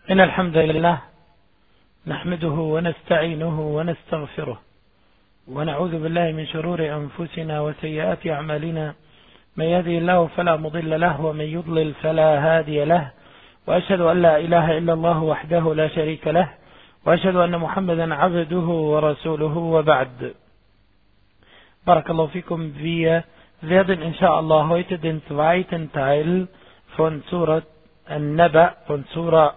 إن الحمد لله نحمده ونستعينه ونستغفره ونعوذ بالله من شرور أنفسنا وسيئات أعمالنا. من يهده الله فلا مضل له ومن يضلل فلا هادي له، وأشهد أن لا إله إلا الله وحده لا شريك له، وأشهد أن محمدا عبده ورسوله وبعد. Barakallahu fikum. Wir werden inshallah heute den zweiten Teil von Surat An-Naba, von Surah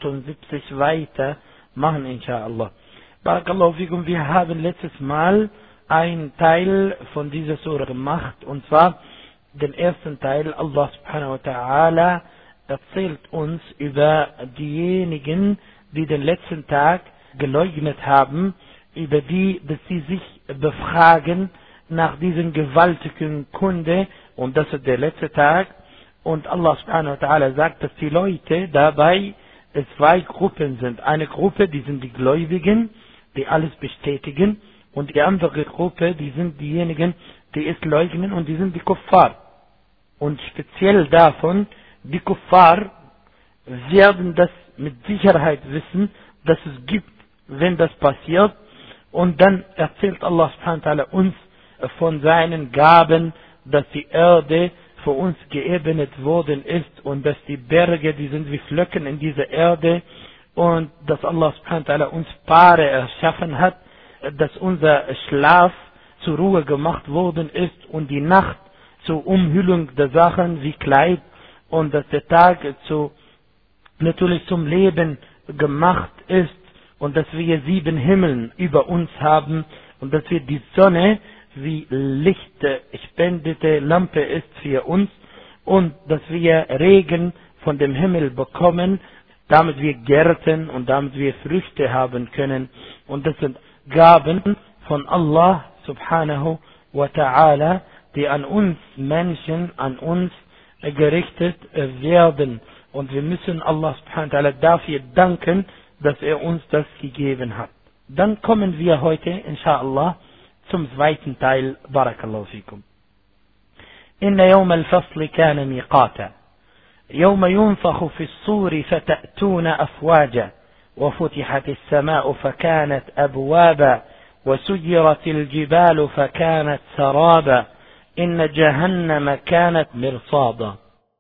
78 weiter machen inshallah. Barakallahu fikum. Wir haben letztes Mal einen Teil von dieser Surah gemacht, und zwar den ersten Teil. Allah subhanahu wa ta'ala erzählt uns über diejenigen, die den letzten Tag geleugnet haben, über die, dass sie sich befragen nach diesem gewaltigen Kunde, und das ist der letzte Tag. Und Allah subhanahu wa ta'ala sagt, dass die Leute dabei zwei Gruppen sind. Eine Gruppe, die sind die Gläubigen, die alles bestätigen, und die andere Gruppe, die sind diejenigen, die es leugnen, und die sind die Kuffar. Und speziell davon, die Kuffar werden das mit Sicherheit wissen, dass es gibt, wenn das passiert. Und dann erzählt Allah subhanahu wa ta'ala uns von seinen Gaben, dass die Erde für uns geebnet worden ist und dass die Berge, die sind wie Flöcken in dieser Erde, und dass Allah subhanahu wa ta'ala uns Paare erschaffen hat, dass unser Schlaf zur Ruhe gemacht worden ist und die Nacht zur Umhüllung der Sachen wie Kleid, und dass der Tag natürlich zum Leben gemacht ist, und dass wir 7 Himmeln über uns haben, und dass wir die Sonne wie lichtspendende Lampe ist für uns, und dass wir Regen von dem Himmel bekommen, damit wir Gärten und damit wir Früchte haben können. Und das sind Gaben von Allah subhanahu wa ta'ala, die an uns Menschen, an uns gerichtet werden. Und wir müssen Allah subhanahu wa ta'ala dafür danken, dass er uns das gegeben hat. Dann kommen wir heute, inshallah, zum zweiten Teil. Barakallahu fikum. Inna yawm al-fasl kana miqata. يوم ينفخ في الصور فتأتون أفواجا وفتحت السماء فكانت أبوابا وسيرت الجبال فكانت سرابا إن جهنم كانت مرصادا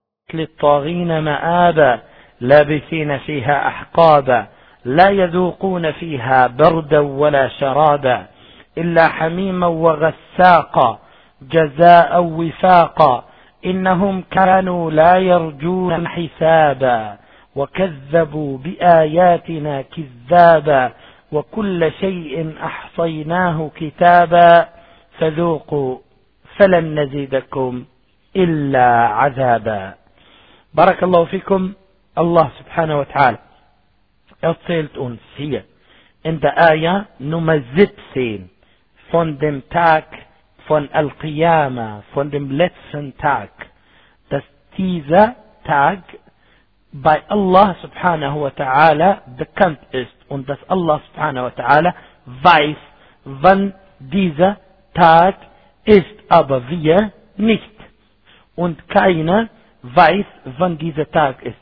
للطاغين مآبا لابثين فيها أحقابا لا يذوقون فيها بردا ولا شرابا إلا حميما وغساقا جزاء وفاقا إنهم كانوا لا يرجون حسابا وكذبوا بآياتنا كذابا وكل شيء أحصيناه كتابا فذوقوا فلن نزيدكم إلا عذابا. بارك الله فيكم. Allah subhanahu wa ta'ala erzählt uns hier in der Ayah Nummer 17 von dem Tag von Al-Qiyamah, von dem letzten Tag, dass dieser Tag bei Allah subhanahu wa ta'ala bekannt ist, und dass Allah subhanahu wa ta'ala weiß, wann dieser Tag ist, aber wir nicht. Und keiner weiß, wann dieser Tag ist.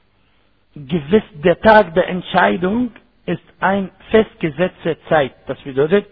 Gewiss, der Tag der Entscheidung ist eine festgesetzte Zeit. Das bedeutet,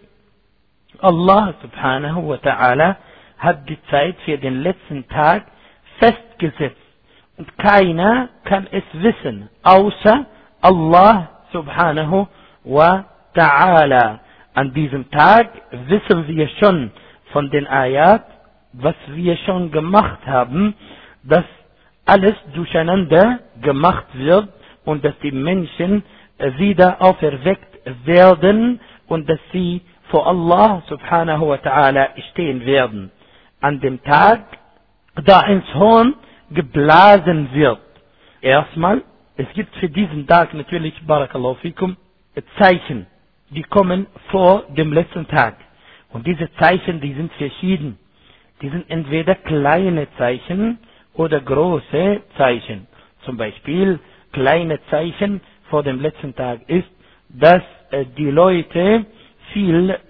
Allah subhanahu wa ta'ala hat die Zeit für den letzten Tag festgesetzt. Und keiner kann es wissen, außer Allah subhanahu wa ta'ala. An diesem Tag wissen wir schon von den Ayat, was wir schon gemacht haben, dass alles durcheinander gemacht wird und dass die Menschen wieder auferweckt werden und dass sie vor Allah subhanahu wa ta'ala stehen werden. An dem Tag, da ins Horn geblasen wird. Erstmal, es gibt für diesen Tag natürlich, barakallahu fikum, Zeichen, die kommen vor dem letzten Tag. Und diese Zeichen, die sind verschieden. Die sind entweder kleine Zeichen oder große Zeichen. Zum Beispiel, kleine Zeichen vor dem letzten Tag ist, dass die Leute viel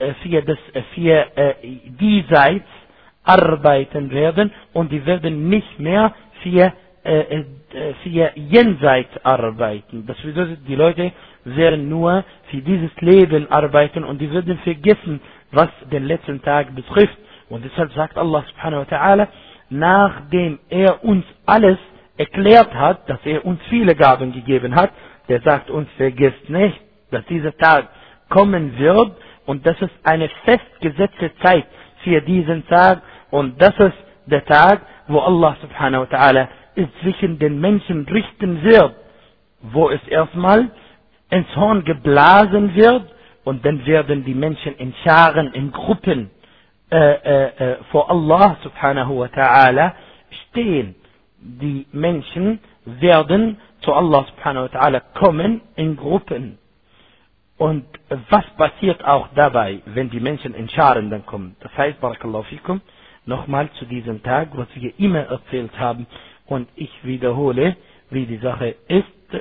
für diesseits arbeiten werden, und die werden nicht mehr für für jenseits arbeiten. Das bedeutet, die Leute werden nur für dieses Leben arbeiten und die würden vergessen, was den letzten Tag betrifft. Und deshalb sagt Allah subhanahu wa ta'ala, nachdem er uns alles erklärt hat, dass er uns viele Gaben gegeben hat, der sagt uns, vergesst nicht, dass dieser Tag kommen wird und das ist eine festgesetzte Zeit für diesen Tag und das ist der Tag, wo Allah subhanahu wa ta'ala es zwischen den Menschen richten wird, wo es erstmal ins Horn geblasen wird und dann werden die Menschen in Scharen, in Gruppen vor Allah subhanahu wa ta'ala stehen. Die Menschen werden zu Allah subhanahu wa ta'ala kommen in Gruppen. Und was passiert auch dabei, wenn die Menschen in Scharen dann kommen? Das heißt, barakallahu fikum, nochmal zu diesem Tag, was wir immer erzählt haben, und ich wiederhole, wie die Sache ist.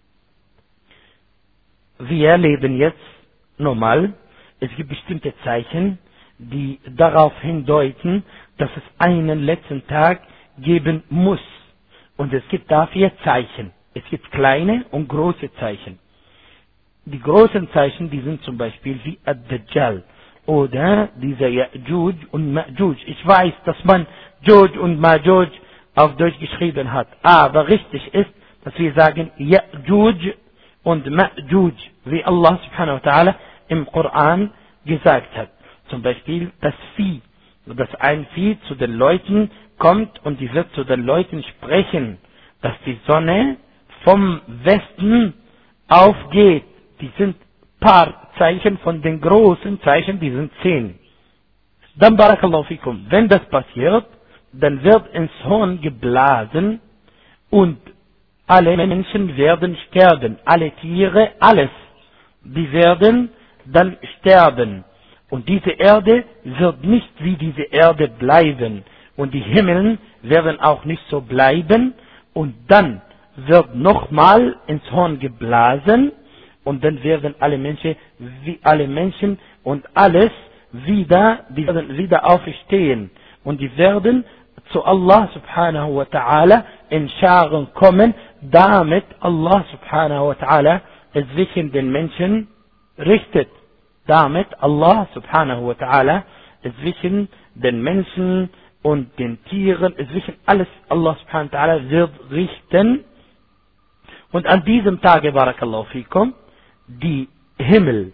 Wir leben jetzt normal. Es gibt bestimmte Zeichen, die darauf hindeuten, dass es einen letzten Tag geben muss. Und es gibt dafür Zeichen. Es gibt kleine und große Zeichen. Die großen Zeichen, die sind zum Beispiel wie Ad-Dajjal oder dieser Ya'juj und Ma'juj. Ich weiß, dass man Juj und Ma'juj auf Deutsch geschrieben hat. Aber richtig ist, dass wir sagen Ya'juj und Ma'juj, wie Allah subhanahu wa ta'ala im Koran gesagt hat. Zum Beispiel das Vieh, dass ein Vieh zu den Leuten kommt und die wird zu den Leuten sprechen, dass die Sonne vom Westen aufgeht. Die sind paar Zeichen von den großen Zeichen, die sind 10. Dann barakallahu fikum, wenn das passiert, dann wird ins Horn geblasen und alle Menschen werden sterben, alle Tiere, alles. Die werden dann sterben. Und diese Erde wird nicht wie diese Erde bleiben. Und die Himmel werden auch nicht so bleiben. Und dann wird nochmal ins Horn geblasen. Und dann werden alle Menschen und alles wieder, die werden wieder aufstehen. Und die werden zu Allah subhanahu wa ta'ala in Scharen kommen, damit Allah subhanahu wa ta'ala es zwischen den Menschen richtet. Damit Allah subhanahu wa ta'ala zwischen den Menschen und den Tieren, zwischen alles Allah subhanahu wa ta'ala wird richten. Und an diesem Tage, barakallahu fikum, die Himmel,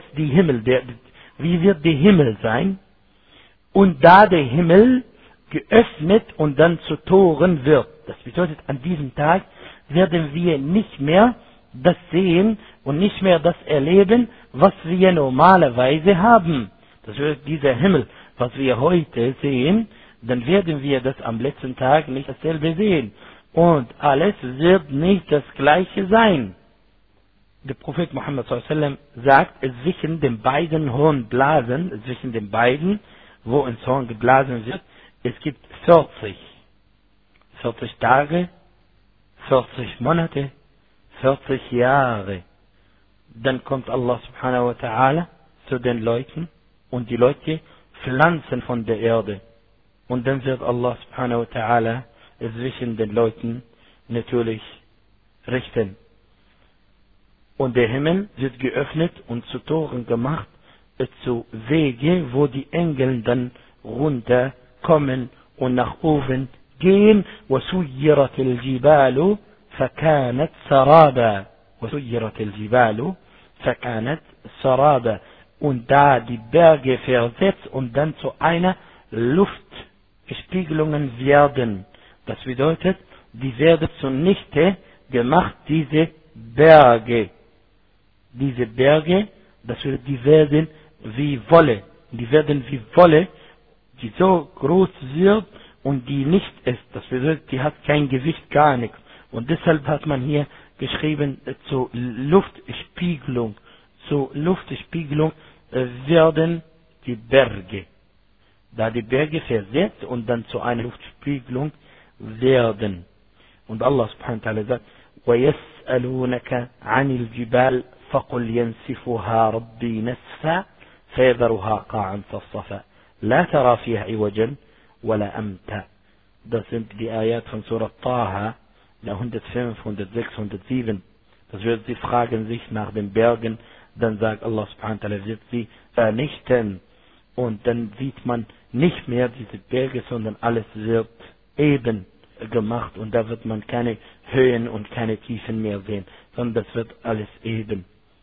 wie wird der Himmel sein? Und da der Himmel geöffnet und dann zu Toren wird. Das bedeutet, an diesem Tag werden wir nicht mehr das sehen und nicht mehr das erleben, was wir normalerweise haben. Das bedeutet, dieser Himmel, was wir heute sehen, dann werden wir das am letzten Tag nicht dasselbe sehen. Und alles wird nicht das Gleiche sein. Der Prophet Muhammad s.a.w. sagt, zwischen den beiden Hornblasen, zwischen den beiden, wo ins Horn geblasen wird, es gibt 40 Tage, 40 Monate, 40 Jahre. Dann kommt Allah subhanahu wa ta'ala zu den Leuten und die Leute pflanzen von der Erde. Und dann wird Allah subhanahu wa ta'ala zwischen den Leuten natürlich richten. Und der Himmel wird geöffnet und zu Toren gemacht, zu Wege, wo die Engel dann runterkommen und nach oben gehen. وَسُيِّرَتِ الْجِبَالُ فَكَانَتْ سَرَابًا وَسُيِّرَتِ الْجِبَالُ فَكَانَتْ سَرَابًا. Und da die Berge versetzt und dann zu einer Luftspiegelungen werden. Das bedeutet, die werden zunichte gemacht, diese Berge. Diese Berge, die werden wie Wolle. Die werden wie Wolle, die so groß wird und die nicht ist. Das bedeutet, die hat kein Gewicht, gar nichts. Und deshalb hat man hier geschrieben, zur Luftspiegelung. Zur Luftspiegelung werden die Berge. Da die Berge versetzt und dann zu einer Luftspiegelung werden. Und Allah subhanahu wa ta'ala sagt, وَيَسْأَلُونَكَ عَنِ الْجِبَالِ فَقُلْ يَنْسِفُهَا رَبِّي نَسْفًا فَيَذَرُهَا قَاعًا صَفْصَفًا لَا تَرَى فِيهَا عِوَجًا وَلَا أَمْتًا. Das sind die Ayat von Surah Taha, 105, 106, 107. Das wird sie fragen sich nach den Bergen, dann sagt Allah subhanahu wa ta'ala, wird sie vernichten. Und dann sieht man nicht mehr diese Berge, sondern alles wird eben gemacht und da wird man keine Höhen und keine Tiefen mehr sehen, sondern das wird alles eben.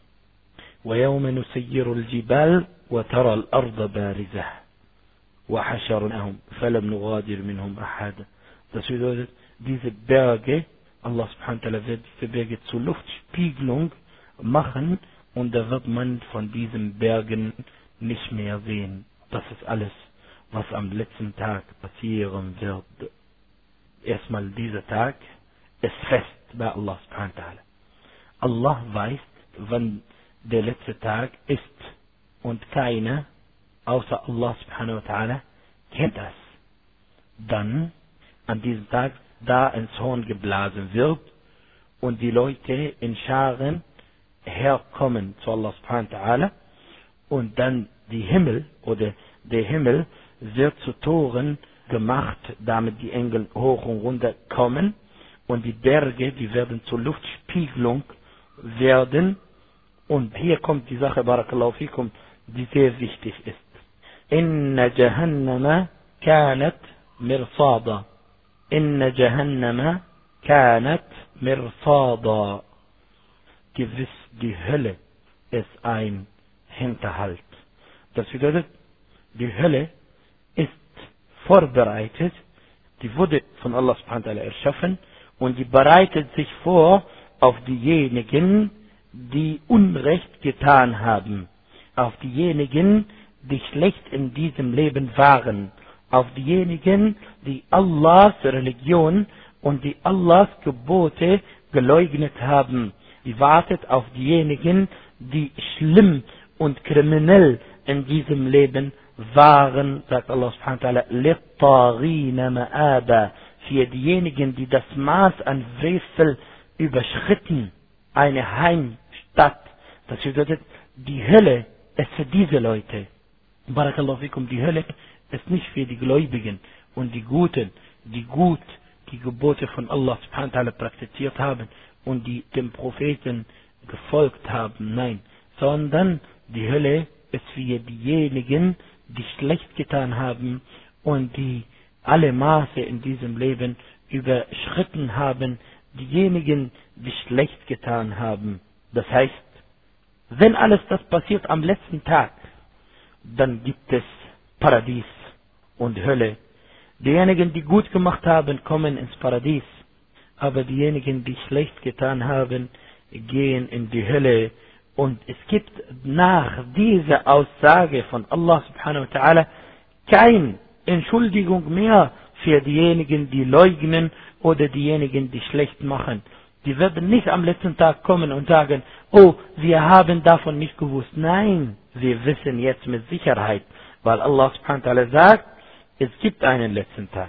وَيَوْمَ نُسَيِّرُ الْجِبَالِ وَتَرَى الْأَرْضَ بَارِزَةً وَحَشَرْنَاهُمْ فَلَمْ نُغَادِرْ مِنْهُمْ أَحَدًا. Das bedeutet, diese Berge, Allah subhanahu wa ta'ala wird diese Berge zur Luftspiegelung machen und da wird man von diesen Bergen nicht mehr sehen. Das ist alles, was am letzten Tag passieren wird. Erstmal dieser Tag ist fest bei Allah subhanahu wa ta'ala. Allah weiß, wann der letzte Tag ist und keiner außer Allah subhanahu wa ta'ala kennt das. Dann an diesem Tag da ins Horn geblasen wird und die Leute in Scharen herkommen zu Allah subhanahu wa ta'ala und dann die Himmel oder der Himmel wird zu Toren gemacht, damit die Engel hoch und runter kommen und die Berge, die werden zur Luftspiegelung werden. Und hier kommt die Sache, Barakallahu fikum, die sehr wichtig ist. Inna Jahannama kanat mirsada. Inna Jahannama kanat mirsada. Gewiss, die Hölle ist ein Hinterhalt. Das bedeutet, die Hölle ist vorbereitet, die wurde von Allah subhanahu wa ta'ala erschaffen und die bereitet sich vor auf diejenigen, die Unrecht getan haben, auf diejenigen, die schlecht in diesem Leben waren, auf diejenigen, die Allahs Religion und die Allahs Gebote geleugnet haben. Die wartet auf diejenigen, die schlimm und kriminell in diesem Leben waren, sagt Allah subhanahu wa ta'ala, لِلطَّاغِينَ مَآبًا, für diejenigen, die das Maß an Frevel überschritten, eine Heimstatt. Das bedeutet, die Hölle ist für diese Leute. Barakallahu fikum, die Hölle ist nicht für die Gläubigen und die Guten, die gut die Gebote von Allah subhanahu wa ta'ala praktiziert haben und die dem Propheten gefolgt haben. Nein, sondern die Hölle ist für diejenigen, die schlecht getan haben und die alle Maße in diesem Leben überschritten haben, diejenigen, die schlecht getan haben. Das heißt, wenn alles das passiert am letzten Tag, dann gibt es Paradies und Hölle. Diejenigen, die gut gemacht haben, kommen ins Paradies, aber diejenigen, die schlecht getan haben, gehen in die Hölle. Und es gibt nach dieser Aussage von Allah subhanahu wa ta'ala keine Entschuldigung mehr für diejenigen, die leugnen oder diejenigen, die schlecht machen. Die werden nicht am letzten Tag kommen und sagen, oh, wir haben davon nicht gewusst. Nein, wir wissen jetzt mit Sicherheit, weil Allah subhanahu wa ta'ala sagt, es gibt einen letzten Tag.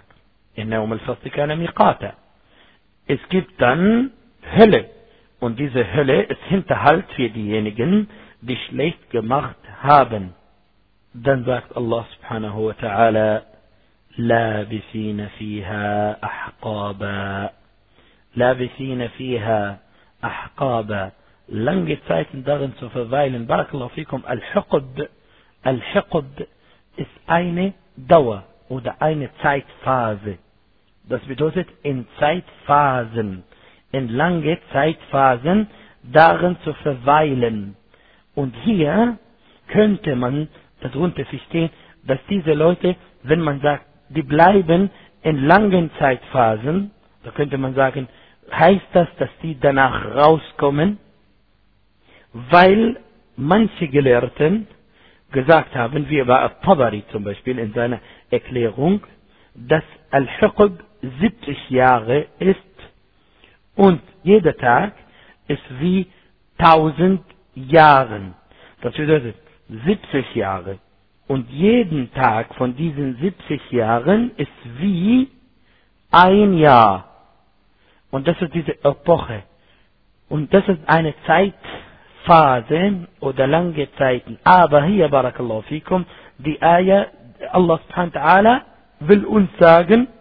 Es gibt dann Hölle. Und diese Hölle ist Hinterhalt für diejenigen, die schlecht gemacht haben. Dann sagt Allah subhanahu wa ta'ala, لَابِثِينَ فِيهَا أَحْقَابًا. لَابِثِينَ فِيهَا أَحْقَابًا. Lange Zeiten darin zu verweilen. Barakallahu fikum. Al-Hiqb ist eine Dauer oder eine Zeitphase. Das bedeutet in Zeitphasen, in lange Zeitphasen darin zu verweilen. Und hier könnte man darunter verstehen, dass diese Leute, wenn man sagt, die bleiben in langen Zeitphasen, da könnte man sagen, heißt das, dass die danach rauskommen? Weil manche Gelehrten gesagt haben, wie bei Al-Tabari zum Beispiel in seiner Erklärung, dass Al-Hiqb 70 Jahre ist und jeder Tag ist wie 1000 Jahren. Das bedeutet 70 Jahre. Und jeden Tag von diesen 70 Jahren ist wie ein Jahr. Und das ist diese Epoche. Und das ist eine Zeitphase oder lange Zeiten. Aber hier, Barakallahu fikum, die Ayah, Allah subhanahu wa ta'ala will uns sagen,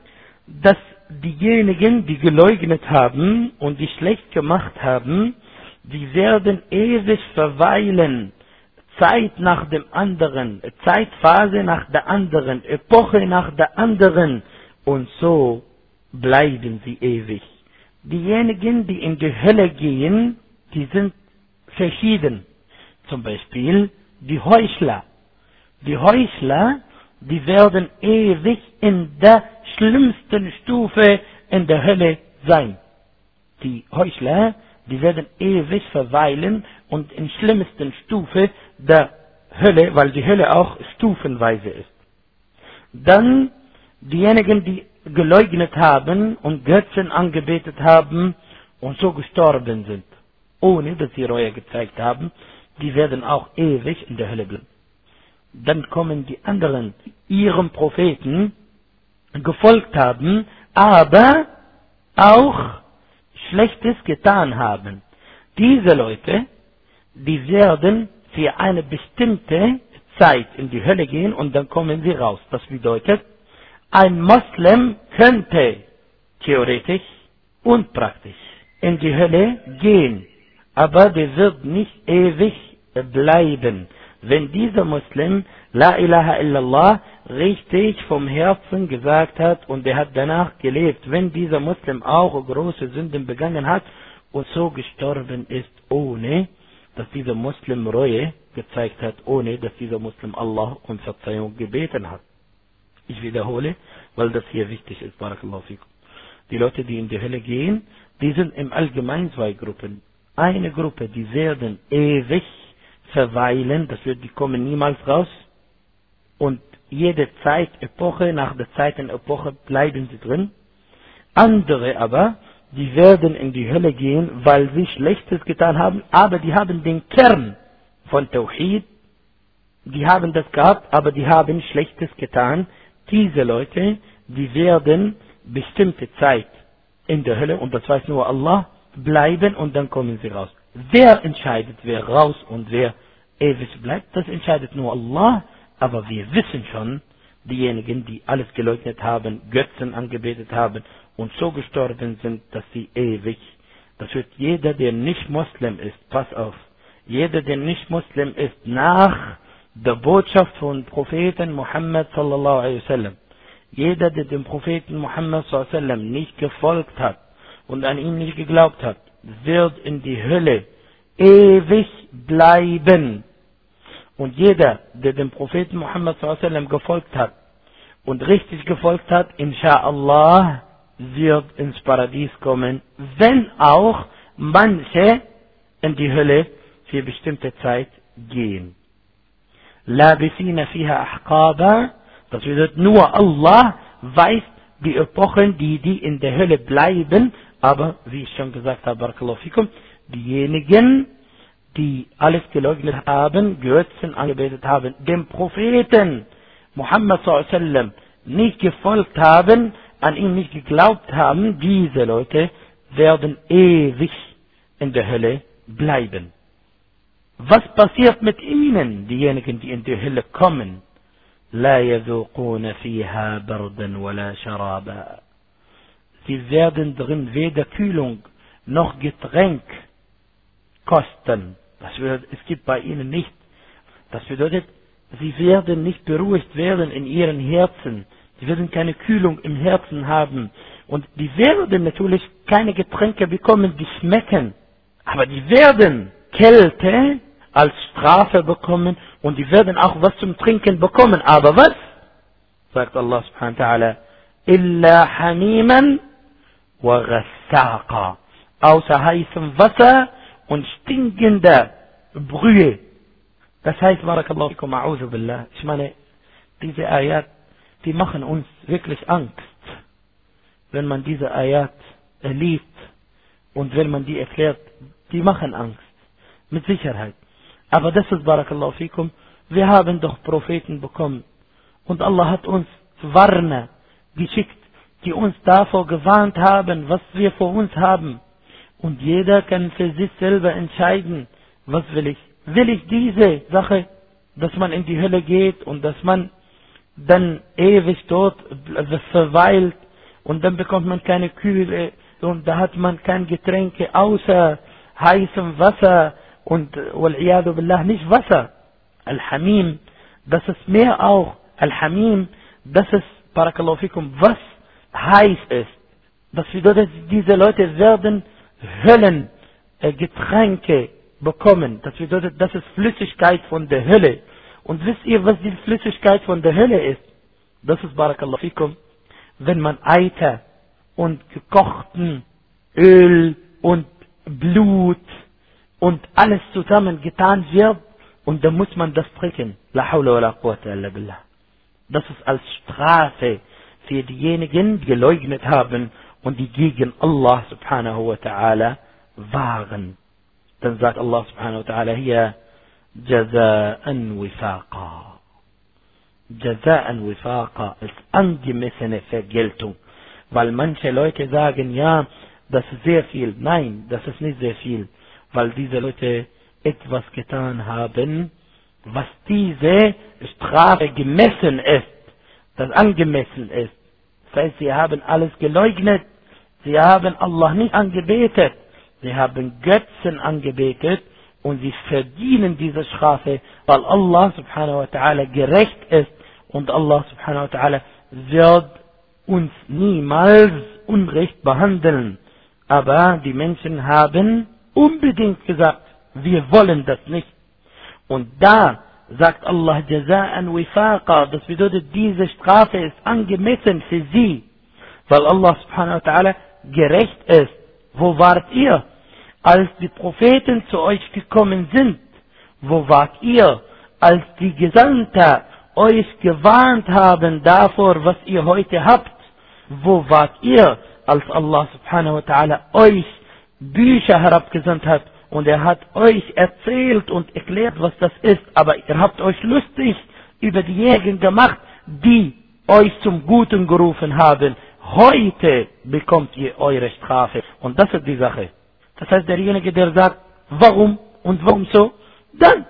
dass diejenigen, die geleugnet haben und die schlecht gemacht haben, die werden ewig verweilen, Zeit nach dem anderen, Zeitphase nach der anderen, Epoche nach der anderen, und so bleiben sie ewig. Diejenigen, die in die Hölle gehen, die sind verschieden. Zum Beispiel die Heuchler. Die Heuchler, die werden ewig in der schlimmsten Stufe in der Hölle sein. Die Heuchler, die werden ewig verweilen und in schlimmsten Stufe der Hölle, weil die Hölle auch stufenweise ist. Dann diejenigen, die geleugnet haben und Götzen angebetet haben und so gestorben sind, ohne dass sie Reue gezeigt haben, die werden auch ewig in der Hölle bleiben. Dann kommen die anderen, die ihrem Propheten gefolgt haben, aber auch Schlechtes getan haben. Diese Leute, die werden für eine bestimmte Zeit in die Hölle gehen und dann kommen sie raus. Das bedeutet, ein Moslem könnte theoretisch und praktisch in die Hölle gehen, aber der wird nicht ewig bleiben. Wenn dieser Muslim La ilaha illallah richtig vom Herzen gesagt hat und er hat danach gelebt, wenn dieser Muslim auch große Sünden begangen hat und so gestorben ist, ohne dass dieser Muslim Reue gezeigt hat, ohne dass dieser Muslim Allah um Verzeihung gebeten hat. Ich wiederhole, weil das hier wichtig ist. Barakallahu fikum. Die Leute, die in die Hölle gehen, die sind im Allgemeinen zwei Gruppen. Eine Gruppe, die werden ewig verweilen, das wird, die kommen niemals raus. Und jede Zeitepoche, nach der Zeitepoche bleiben sie drin. Andere aber, die werden in die Hölle gehen, weil sie Schlechtes getan haben, aber die haben den Kern von Tawhid, die haben das gehabt, aber die haben Schlechtes getan. Diese Leute, die werden bestimmte Zeit in der Hölle, und das weiß nur Allah, bleiben und dann kommen sie raus. Wer entscheidet, wer raus und wer ewig bleibt, das entscheidet nur Allah, aber wir wissen schon, diejenigen, die alles geleugnet haben, Götzen angebetet haben und so gestorben sind, dass sie ewig, das wird jeder, der nicht Muslim ist, pass auf, jeder, der nicht Muslim ist, nach der Botschaft von Propheten Muhammad sallallahu alaihi wasallam, jeder, der dem Propheten Muhammad sallallahu alaihi wasallam nicht gefolgt hat und an ihn nicht geglaubt hat, wird in die Hölle ewig bleiben. Und jeder, der dem Propheten Muhammad sallallahu alaihi wasallam gefolgt hat und richtig gefolgt hat, inshallah, wird ins Paradies kommen, wenn auch manche in die Hölle für bestimmte Zeit gehen. Labithina fiha ahqaba, das bedeutet nur Allah weiß die Epochen, die in der Hölle bleiben, aber wie ich schon gesagt habe, barakallahu fikum, diejenigen, die alles geleugnet haben, Götzen angebetet haben, dem Propheten Muhammad sallallahu alaihi wasallam nicht gefolgt haben, an ihn nicht geglaubt haben, diese Leute werden ewig in der Hölle bleiben. Was passiert mit ihnen, diejenigen, die in die Hölle kommen? لا يذوقون فيها بردا ولا شرابا. Sie werden drin weder Kühlung noch Getränk kosten. Das bedeutet, es gibt bei ihnen nicht. Das bedeutet, sie werden nicht beruhigt werden in ihren Herzen. Sie werden keine Kühlung im Herzen haben. Und die werden natürlich keine Getränke bekommen, die schmecken. Aber die werden Kälte als Strafe bekommen und die werden auch was zum Trinken bekommen. Aber was? Sagt Allah subhanahu wa ta'ala, illa hamiman wa ghassaqa. Außer heißem Wasser und stinkender Brühe. Das heißt, barakallahu fikum, a'udhu billah. Ich meine, diese Ayat, die machen uns wirklich Angst. Wenn man diese Ayat liest und wenn man die erklärt, die machen Angst. Mit Sicherheit. Aber das ist, barakallahu fikum, wir haben doch Propheten bekommen. Und Allah hat uns Warner geschickt, die uns davor gewarnt haben, was wir vor uns haben. Und jeder kann für sich selber entscheiden, was will ich. Will ich diese Sache, dass man in die Hölle geht und dass man dann ewig dort verweilt und dann bekommt man keine Kühle und da hat man kein Getränke außer heißem Wasser und wal-iyadu billah nicht Wasser. Al-Hamim, das ist mehr auch. Al-Hamim, das ist, barakallahu fikum, was heiß ist. Das bedeutet, diese Leute werden Höllengetränke bekommen. Das bedeutet, das ist Flüssigkeit von der Hölle. Und wisst ihr, was die Flüssigkeit von der Hölle ist? Das ist, barakallahu fikum, wenn man Eiter und gekochten Öl und Blut und alles zusammen getan wird und dann muss man das trinken. La hawla wa la quwwata illa billah. Das ist als Strafe für diejenigen, die geleugnet haben und die gegen Allah subhanahu wa ta'ala waren. Dann sagt Allah subhanahu wa ta'ala hier Jaza'an wifaqa. Jaza'an wifaqa als angemessene Vergeltung. Weil manche Leute sagen, ja, das ist sehr viel. Nein, das ist nicht sehr viel. Weil diese Leute etwas getan haben, was diese Strafe gemessen ist, das angemessen ist. Das heißt, sie haben alles geleugnet, sie haben Allah nicht angebetet, sie haben Götzen angebetet und sie verdienen diese Strafe, weil Allah subhanahu wa ta'ala gerecht ist und Allah subhanahu wa ta'ala wird uns niemals unrecht behandeln. Aber die Menschen haben unbedingt gesagt, wir wollen das nicht. Und da sagt Allah Jaza'an wifaqa, das bedeutet, diese Strafe ist angemessen für sie, weil Allah subhanahu wa ta'ala gerecht ist. Wo wart ihr, als die Propheten zu euch gekommen sind? Wo wart ihr, als die Gesandten euch gewarnt haben davor, was ihr heute habt? Wo wart ihr, als Allah subhanahu wa ta'ala euch Bücher herabgesandt hat und er hat euch erzählt und erklärt, was das ist, aber ihr habt euch lustig über diejenigen gemacht, die euch zum Guten gerufen haben. Heute bekommt ihr eure Strafe. Und das ist die Sache. Das heißt, derjenige, der sagt, warum und warum so, dann,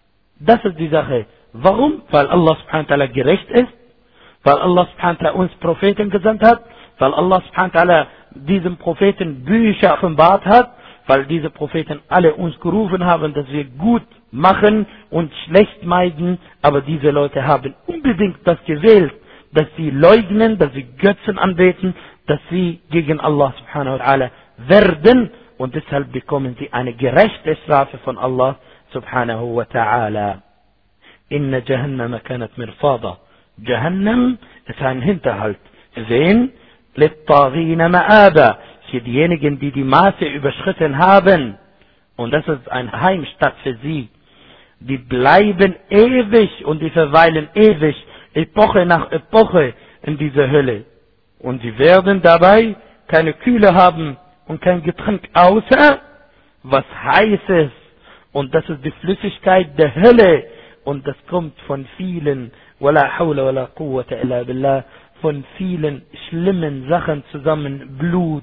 das ist die Sache. Warum? Weil Allah subhanahu wa ta'ala gerecht ist, weil Allah subhanahu wa ta'ala uns Propheten gesandt hat, weil Allah subhanahu wa ta'ala diesem Propheten Bücher offenbart hat, weil diese Propheten alle uns gerufen haben, dass wir gut machen und schlecht meiden, aber diese Leute haben unbedingt das gewählt, dass sie leugnen, dass sie Götzen anbeten, dass sie gegen Allah subhanahu wa ta'ala werden und deshalb bekommen sie eine gerechte Strafe von Allah subhanahu wa ta'ala. Inna Jahannam kanat mirfada. Jahannam ist ein Hinterhalt. Wen? للطاغين مآبا, für diejenigen, die die Maße überschritten haben. Und das ist ein Heimstatt für sie. Die bleiben ewig und die verweilen ewig, Epoche nach Epoche in dieser Hölle. Und sie werden dabei keine Kühle haben und kein Getränk außer was Heißes. Und das ist die Flüssigkeit der Hölle. Und das kommt von vielen, wala hawla wala quwwata illa billah, von vielen schlimmen Sachen zusammen. Blut,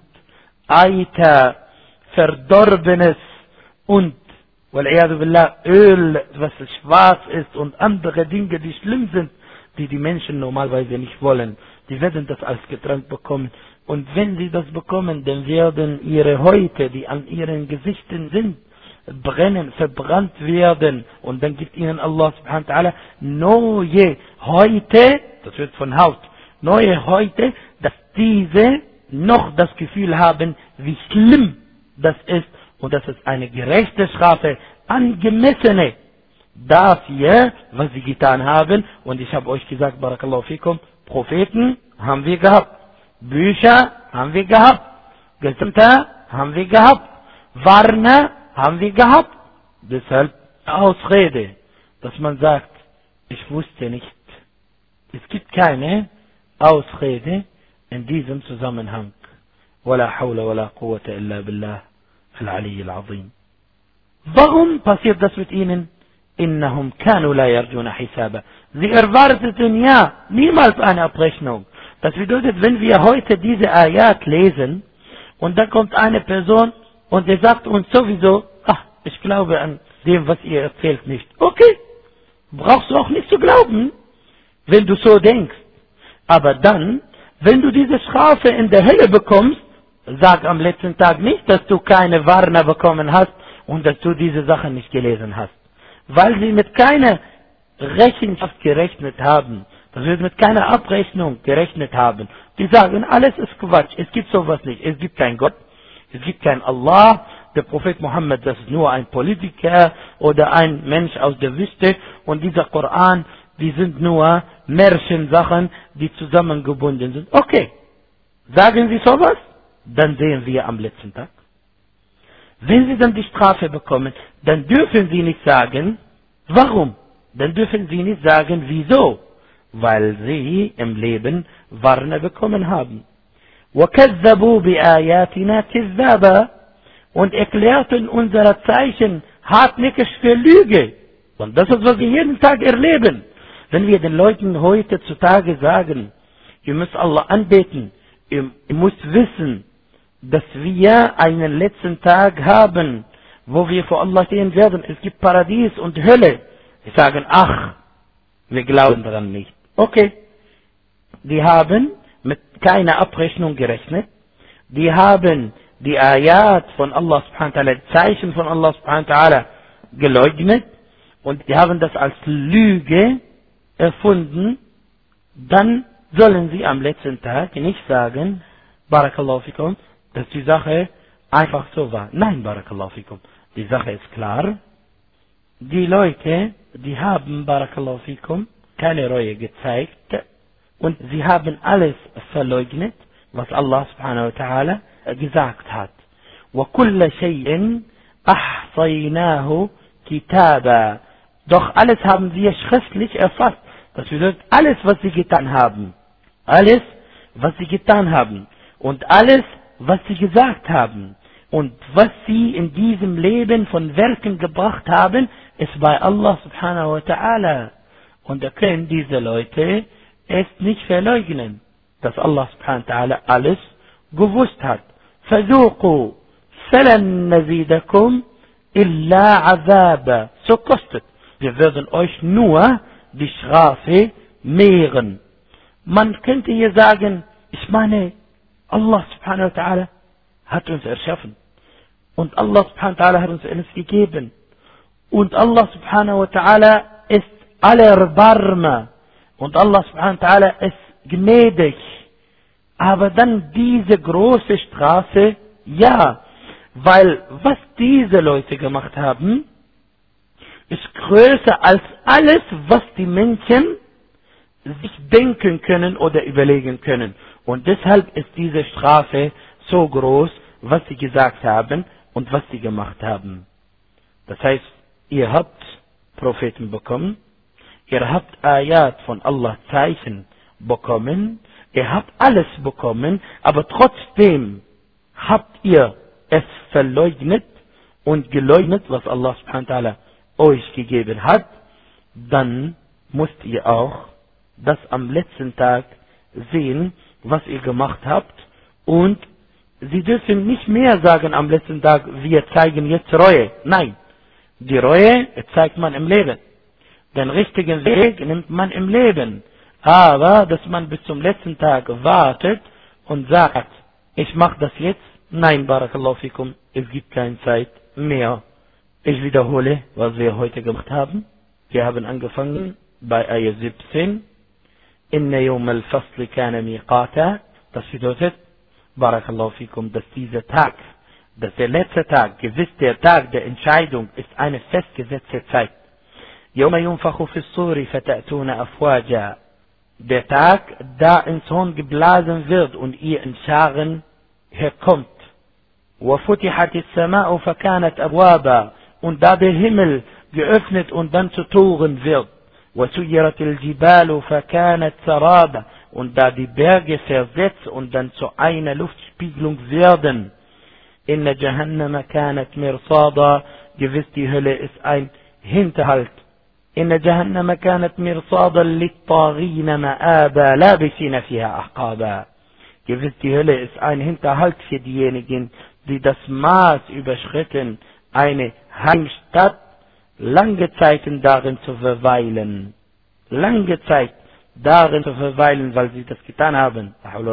Eiter, Verdorbenes und, wal-iyadu billah, Öl, was schwarz ist und andere Dinge, die schlimm sind, die die Menschen normalerweise nicht wollen. Die werden das als Getränk bekommen. Und wenn sie das bekommen, dann werden ihre Häute, die an ihren Gesichtern sind, brennen, verbrannt werden. Und dann gibt ihnen Allah subhanahu wa ta'ala neue Häute, das wird von Haut, neue Häute, dass diese noch das Gefühl haben, wie schlimm das ist. Und das ist eine gerechte Strafe, angemessene dafür, was sie getan haben. Und ich habe euch gesagt, barakallahu fikum, Propheten haben wir gehabt, Bücher haben wir gehabt, Gesandte haben wir gehabt, Warner haben wir gehabt. Deshalb Ausrede, dass man sagt, ich wusste nicht. Es gibt keine Ausrede in diesem Zusammenhang. Wala hawla wala quwwata illa billah al-Ali al-Azim. Warum passiert das mit ihnen? Innahum kanu la yarjuna hisaba. Sie erwarteten ja niemals eine Abrechnung. Das bedeutet, wenn wir heute diese Ayat lesen und dann kommt eine Person und sie sagt uns sowieso, ach, ich glaube an dem, was ihr erzählt, nicht. Okay, brauchst du auch nicht zu glauben, wenn du so denkst. Aber dann, Wenn du diese Strafe in der Hölle bekommst, sag am letzten Tag nicht, dass du keine Warner bekommen hast und dass du diese Sachen nicht gelesen hast. Weil sie mit keiner Rechenschaft gerechnet haben. Das wird mit keiner Abrechnung gerechnet haben. Die sagen, alles ist Quatsch. Es gibt sowas nicht. Es gibt keinen Gott. Es gibt keinen Allah. Der Prophet Muhammad, das ist nur ein Politiker oder ein Mensch aus der Wüste. Und dieser Koran, die sind nur Märchensachen, die zusammengebunden sind. Okay. Sagen Sie sowas? Dann sehen wir am letzten Tag. Wenn Sie dann die Strafe bekommen, dann dürfen Sie nicht sagen, warum? Dann dürfen Sie nicht sagen, wieso? Weil Sie im Leben Warnung bekommen haben. وَكَذَّبُوا بِآيَاتِنَا كِذَّابًا und erklärten unsere Zeichen hartnäckig für Lüge. Und das ist, was wir jeden Tag erleben. Wenn wir den Leuten heutzutage sagen, ihr müsst Allah anbeten, ihr müsst wissen, dass wir einen letzten Tag haben, wo wir vor Allah stehen werden. Es gibt Paradies und Hölle. Sie sagen, ach, wir glauben daran nicht. Okay. Die haben mit keiner Abrechnung gerechnet. Die haben die Ayat von Allah subhanahu wa ta'ala, die Zeichen von Allah subhanahu wa ta'ala geleugnet. Und die haben das als Lüge erfunden. Dann sollen sie am letzten Tag nicht sagen, Barakallahu fikum, dass die Sache einfach so war. Nein, Barakallahu fikum. Die Sache ist klar. Die Leute, die haben, Barakallahu fikum, keine Reue gezeigt und sie haben alles verleugnet, was Allah subhanahu wa ta'ala gesagt hat. وَكُلَّ شَيْءٍ أَحْصَيْنَاهُ كِتَابًا Doch alles haben wir schriftlich erfasst. Das bedeutet, alles, was sie getan haben. Alles, was sie getan haben. Und alles, was sie gesagt haben. Und was sie in diesem Leben von Werken gebracht haben, ist bei Allah subhanahu wa ta'ala. Und da können diese Leute es nicht verleugnen, dass Allah subhanahu wa ta'ala alles gewusst hat. فَذُوقُوا فَلَنْ نَزِيدَكُمْ إِلَّا عَذَابًا So kostet. Wir werden euch nur die Strafe mehren. Man könnte hier sagen, ich meine, Allah subhanahu wa ta'ala hat uns erschaffen. Und Allah subhanahu wa ta'ala hat uns alles gegeben. Und Allah subhanahu wa ta'ala ist allerbarmer. Und Allah subhanahu wa ta'ala ist gnädig. Aber dann diese große Strafe, ja, weil was diese Leute gemacht haben, ist größer als alles, was die Menschen sich denken können oder überlegen können. Und deshalb ist diese Strafe so groß, was sie gesagt haben und was sie gemacht haben. Das heißt, ihr habt Propheten bekommen, ihr habt Ayat von Allah Zeichen bekommen, ihr habt alles bekommen, aber trotzdem habt ihr es verleugnet und geleugnet, was Allah subhanahu wa ta'ala euch gegeben hat, dann müsst ihr auch das am letzten Tag sehen, was ihr gemacht habt. Und sie dürfen nicht mehr sagen am letzten Tag, wir zeigen jetzt Reue. Nein, die Reue zeigt man im Leben. Den richtigen Weg nimmt man im Leben. Aber, dass man bis zum letzten Tag wartet und sagt, ich mache das jetzt, nein, Barakallahu fikum, es gibt keine Zeit mehr. Ich wiederhole, was wir heute gemacht haben. Wir haben angefangen bei Ayah 17. Inna yawm al-fasl kana miqata. Das bedeutet, Barakallahu fikum, dass dieser Tag, dass der letzte Tag, gewiss der Tag der Entscheidung, ist eine festgesetzte Zeit. Yawma yunfakhu fi s-suri fata'tuna afwaja. Der Tag, da ins Horn geblasen wird und ihr in Scharen herkommt. وَفُتِحَتِ السَّمَاءُ فَكَانَتْ أَبْوَابًا und da der Himmel geöffnet und dann zu Toren wird. وَسُيِّرَتِ الْجِبَالُ فَكَانَتْ سَرَابًا und da die Berge versetzt und dann zu einer Luftspiegelung werden. إِنَّ جَهَنَّمَ كَانَتْ مِرْصَادًا gewiss die Hölle ist ein Hinterhalt. إِنَّ جَهَنَّمَ كَانَتْ مِرْصَادًا لِلطَّاغِينَ مَآبًا لَابِثِينَ فِيهَا أَحْقَابًا gewiss die Hölle ist ein Hinterhalt für diejenigen, die das Maß überschritten, eine Heimstatt, lange Zeiten darin zu verweilen. Lange Zeit darin zu verweilen, weil sie das getan haben.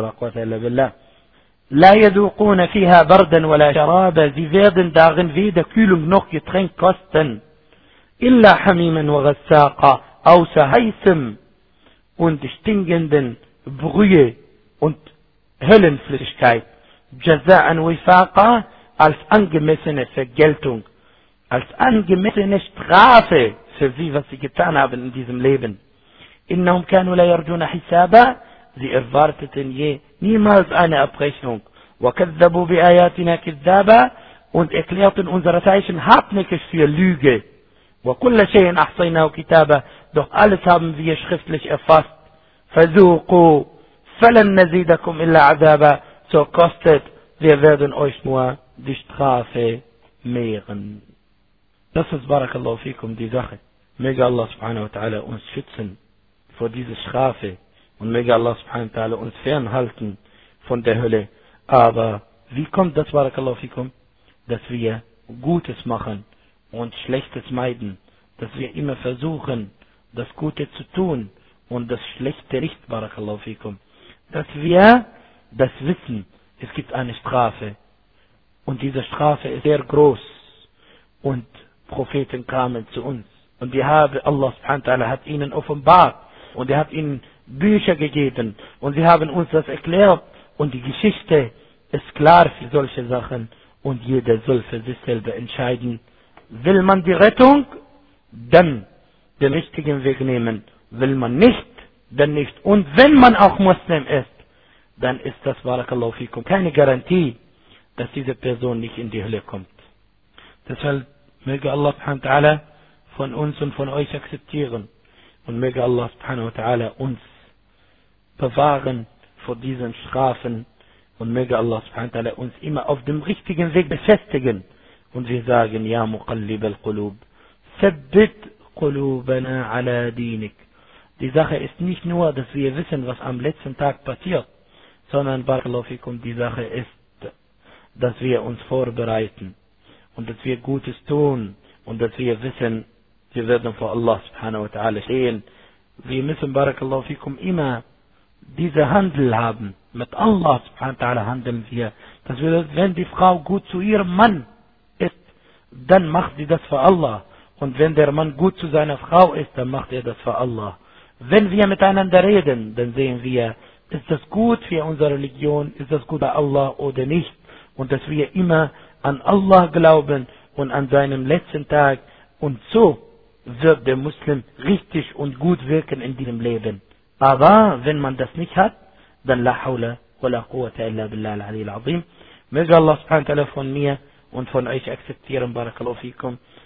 La yaduquna fiha bardan wala sharaba, sie werden darin weder Kühlung noch Getränk kosten. Illa hamiman wa ghassaqa, außer heißem und stinkenden Brühe und Höllenflüssigkeit. Jaza'an wifaqa, als angemessene Vergeltung, als angemessene Strafe für sie, was sie getan haben in diesem Leben. Innahum kanu la yarjuna hisaba, sie erwarteten niemals eine Abrechnung. وَكَذَّبُوا بِآيَاتِنَا كِذَّابًا, und erklärten unsere Zeichen hartnäckig für Lüge. وَكُلَّ شَيْءٍ أَحْصَيْنَاهُ كِتَابًا, doch alles haben wir schriftlich erfasst. فَذُوقُوا فَلَنْ نَزِيدَكُمْ إِلَّا عَذَابًا, so kostet, wir werden euch nur die Strafe mehren. Das ist, Barakallahu fikum, die Sache. Möge Allah subhanahu wa ta'ala uns schützen vor dieser Strafe und möge Allah subhanahu wa ta'ala uns fernhalten von der Hölle. Aber wie kommt das, Barakallahu fikum, dass wir Gutes machen und Schlechtes meiden, dass wir immer versuchen, das Gute zu tun und das Schlechte nicht, Barakallahu fikum, dass wir das wissen, es gibt eine Strafe und diese Strafe ist sehr groß und Propheten kamen zu uns und Allah subhanahu wa ta'ala hat ihnen offenbart und er hat ihnen Bücher gegeben und sie haben uns das erklärt und die Geschichte ist klar für solche Sachen und jeder soll für sich selber entscheiden, will man die Rettung, dann den richtigen Weg nehmen, will man nicht, dann nicht, und wenn man auch Muslim ist, dann ist das, Barakallahu fikum, keine Garantie, dass diese Person nicht in die Hölle kommt. Deshalb möge Allah subhanahu wa ta'ala von uns und von euch akzeptieren und möge Allah subhanahu wa ta'ala uns bewahren vor diesen Strafen und möge Allah subhanahu wa ta'ala uns immer auf dem richtigen Weg befestigen und wir sagen, Ja Muqallib al-Qulub, Thabbit Qulubana ala Dinik. Die Sache ist nicht nur, dass wir wissen, was am letzten Tag passiert, sondern, Barakallahu fikum, die Sache ist, dass wir uns vorbereiten und dass wir Gutes tun und dass wir wissen, wir werden vor Allah subhanahu wa ta'ala stehen. Wir müssen, Barakallahu fikum, immer diese Handel haben. Mit Allah subhanahu wa ta'ala handeln wir. Das bedeutet, wenn die Frau gut zu ihrem Mann ist, dann macht sie das für Allah. Und wenn der Mann gut zu seiner Frau ist, dann macht er das für Allah. Wenn wir miteinander reden, dann sehen wir, ist das gut für unsere Religion, ist das gut bei Allah oder nicht. Und dass wir immer an Allah glauben und an seinem letzten Tag. Und so wird der Muslim richtig und gut wirken in diesem Leben. Aber wenn man das nicht hat, dann la hawla wa la quwwata illa billah al-ali al-azim. Möge Allah subhanahu wa ta'ala von mir und von euch akzeptieren, Barakallahu fikum.